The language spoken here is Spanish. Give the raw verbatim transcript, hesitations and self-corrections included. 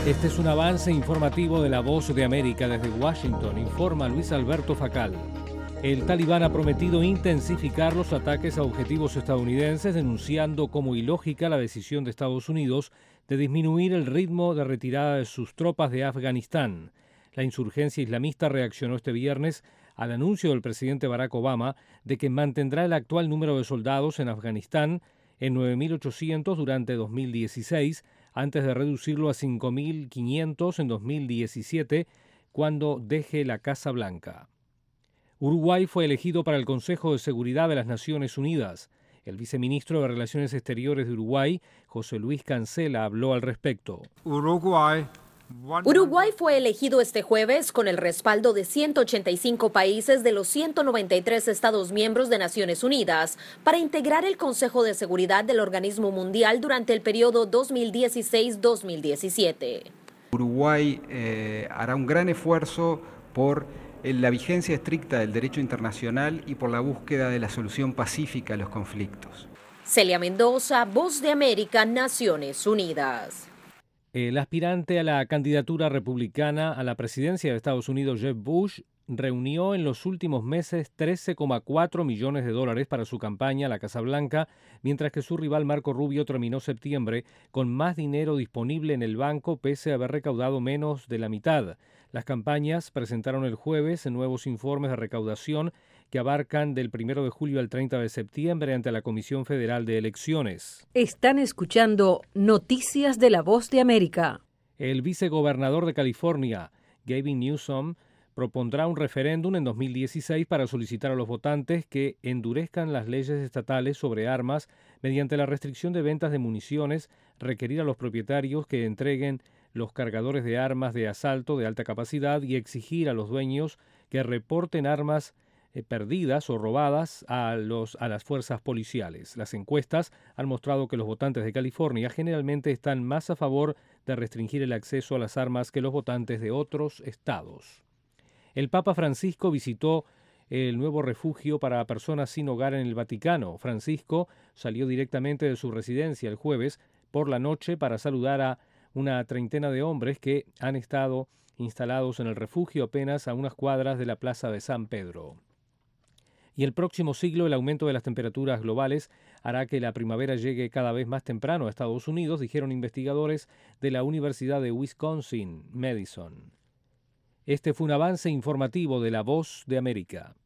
Este es un avance informativo de La Voz de América. Desde Washington informa Luis Alberto Facal. El talibán ha prometido intensificar los ataques a objetivos estadounidenses, denunciando como ilógica la decisión de Estados Unidos de disminuir el ritmo de retirada de sus tropas de Afganistán. La insurgencia islamista reaccionó este viernes al anuncio del presidente Barack Obama de que mantendrá el actual número de soldados en Afganistán en nueve mil ochocientos durante dos mil dieciséis, antes de reducirlo a cinco mil quinientos en dos mil diecisiete, cuando deje la Casa Blanca. Uruguay fue elegido para el Consejo de Seguridad de las Naciones Unidas. El viceministro de Relaciones Exteriores de Uruguay, José Luis Cancela, habló al respecto. Uruguay. Uruguay fue elegido este jueves con el respaldo de ciento ochenta y cinco países de los ciento noventa y tres Estados miembros de Naciones Unidas para integrar el Consejo de Seguridad del organismo mundial durante el periodo dos mil dieciséis a dos mil diecisiete. Uruguay eh, hará un gran esfuerzo por la vigencia estricta del derecho internacional y por la búsqueda de la solución pacífica a los conflictos. Celia Mendoza, Voz de América, Naciones Unidas. El aspirante a la candidatura republicana a la presidencia de Estados Unidos, Jeb Bush, reunió en los últimos meses trece coma cuatro millones de dólares para su campaña a la Casa Blanca, mientras que su rival Marco Rubio terminó septiembre con más dinero disponible en el banco pese a haber recaudado menos de la mitad. Las campañas presentaron el jueves nuevos informes de recaudación que abarcan del primero de julio al treinta de septiembre ante la Comisión Federal de Elecciones. Están escuchando Noticias de la Voz de América. El vicegobernador de California, Gavin Newsom, propondrá un referéndum en dos mil dieciséis para solicitar a los votantes que endurezcan las leyes estatales sobre armas mediante la restricción de ventas de municiones, requerir a los propietarios que entreguen los cargadores de armas de asalto de alta capacidad y exigir a los dueños que reporten armas eh, perdidas o robadas a, los, a las fuerzas policiales. Las encuestas han mostrado que los votantes de California generalmente están más a favor de restringir el acceso a las armas que los votantes de otros estados. El Papa Francisco visitó el nuevo refugio para personas sin hogar en el Vaticano. Francisco salió directamente de su residencia el jueves por la noche para saludar a una treintena de hombres que han estado instalados en el refugio apenas a unas cuadras de la Plaza de San Pedro. Y el próximo siglo el aumento de las temperaturas globales hará que la primavera llegue cada vez más temprano a Estados Unidos, dijeron investigadores de la Universidad de Wisconsin, Madison. Este fue un avance informativo de La Voz de América.